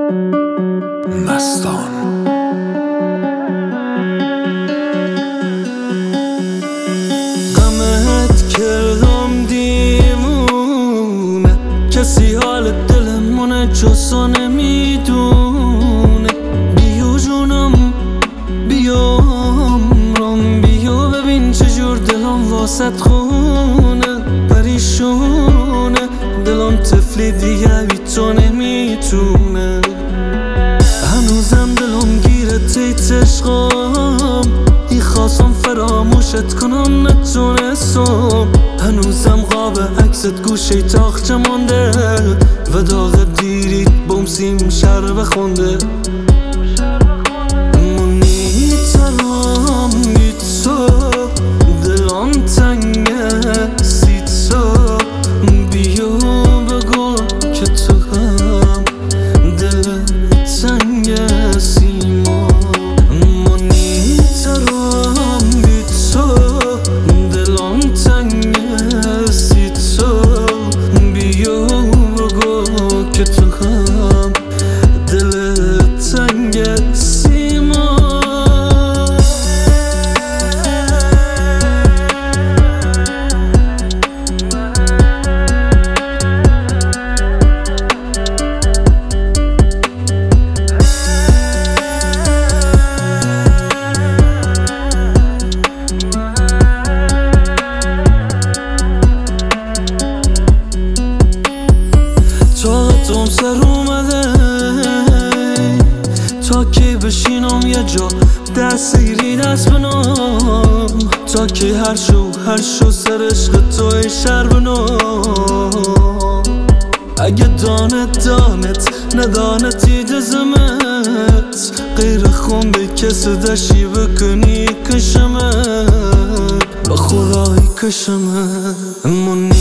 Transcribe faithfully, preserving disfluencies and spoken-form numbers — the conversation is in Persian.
مستان غمت کردم دیوونه، کسی حال دلمونه جزا نمیدونه. بیو جونم بیو عمرم، بیو ببین چجور دلم واسط خونه. پریشونه دلم طفلی دیگه بی تو نمیتونه. هنوزم دلم گیره تیت عشقم، ای خواستم فراموشت کنم نتونستم. هنوزم قاب عکست گوشه تاخچه مانده و داغ دیریت بومسیم شر بخونده. منیترم بی تو دلم تنگه سی تو، بیو بگو که تو هم دل تنگه سیما. منیترم بی تو دلم تنگه سی تو، بیو بگو که تو هم دل تنگه سیما. طاقتم سر اومده تا که بشینم یه جا دست گیری دست بنام، تا که هر شو هر شو سر عشق توی شر بنام. اگه دانت دانت ندانتی جزمت، غیر خون به کس دشی بکنی کشمت، به خدای کشمت.